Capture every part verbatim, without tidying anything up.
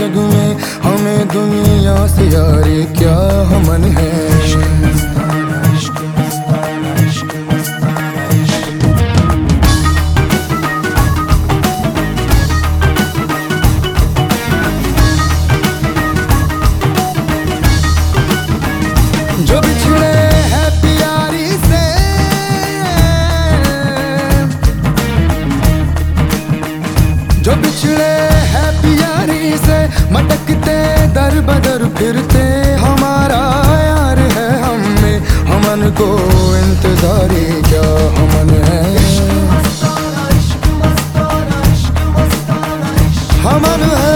जग में, हमें दुनिया से यारी क्या हमन है। जो बिछड़े हैं प्यारी से, जो बिछड़े हैं प्यारी से, मटकते दर बदर फिरते, हमारा यार है हमें, हमन को इंतजारी क्या हमन है। हमन है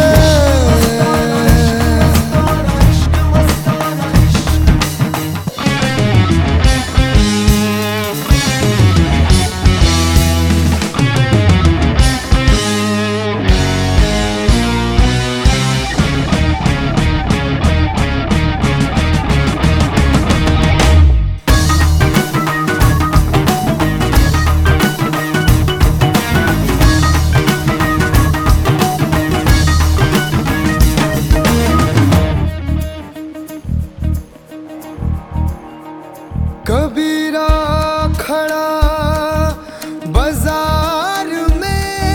कबीरा खड़ा बाजार में,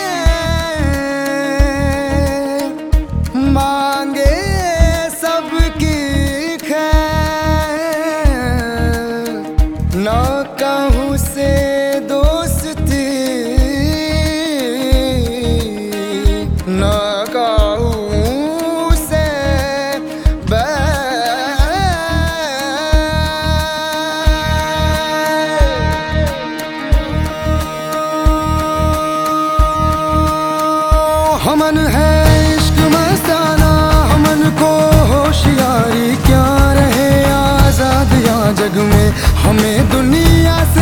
मांगे सबकी खैर, ना कहूँ से दोस्ती, ना कहूँ से हमन है इश्क मस्ताना, हमन को होशियारी क्या रहे, आजाद यहाँ जग में, हमें दुनिया